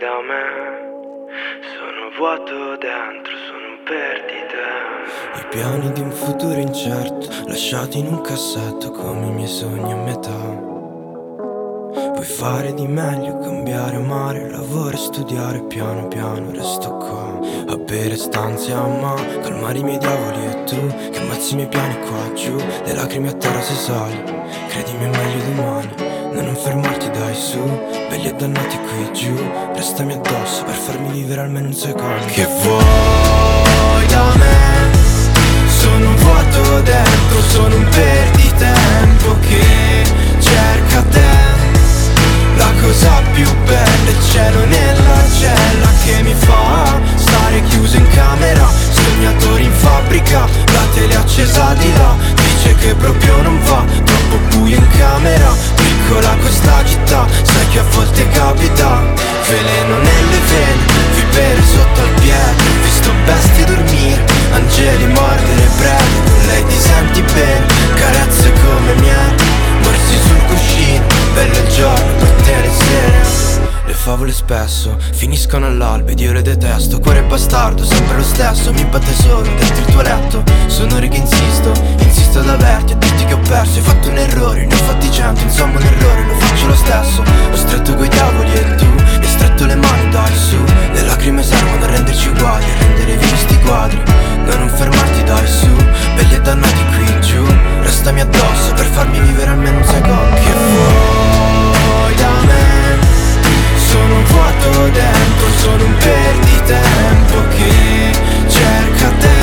da me. Sono vuoto dentro, sono un perdita. I piani di un futuro incerto, lasciati in un cassetto come i miei sogni a metà. Puoi fare di meglio, cambiare, amare, lavoro e studiare, piano piano resto qua a bere stanze a mano, calmare i miei diavoli. E tu che ammazzi i miei piani qua giù, le lacrime a terra se sali, credimi è meglio domani. Non fermarti dai su, belli e dannati qui giù, restami addosso per farmi vivere almeno un secondo. Che vuoi da me? Sono un vuoto dentro, sono un perditempo che cerca te. La cosa più bella è il cielo nella cella che mi fa stare chiuso in camera, sognatore in fabbrica, la tele accesa di là, dice che proprio non va, troppo buio in camera, piccola questa città, sai che a volte capita, veleno nelle vene, vipere sotto al piede, visto bestie dormire, angeli mordere prede, con lei ti senti bene, carezze come miele, morsi sul cuscino, bello il giorno, per te le sere. Le favole spesso finiscono all'alba ed io le detesto. Cuore bastardo, sempre lo stesso, mi batte solo dentro il tuo letto. Sono ore che insisto ad averti, a dirti che ho perso. Hai fatto un errore, ne ho fatti 100, insomma un errore, lo faccio lo stesso. Ho stretto coi diavoli e tu mi hai stretto le mani, dai su. Le lacrime servono a renderci uguali, a rendere vivi sti quadri. Non fermarti, dai su, belli e dannati qui giù, restami addosso per farmi vivere almeno un secondo. Che vuoi da me? Sono un vuoto dentro, sono un perditempo che cerca te.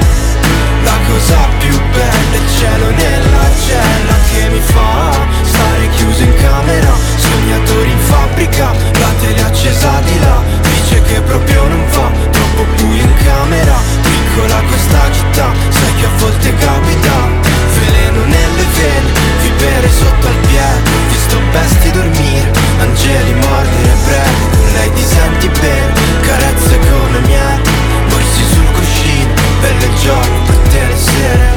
La cosa più bella è il cielo nella cella che mi fa stare chiuso in camera, sognatori in fabbrica, la tele accesa di là, dice che proprio non va, troppo buio in camera, piccola questa città, sai che a volte capita, veleno nelle vene, vipere sotto al piede, ho visto bestie dormire, angeli mordere prede, con lei ti senti bene, carezze come miele, morsi sul cuscino, bello il giorno, per te le sere.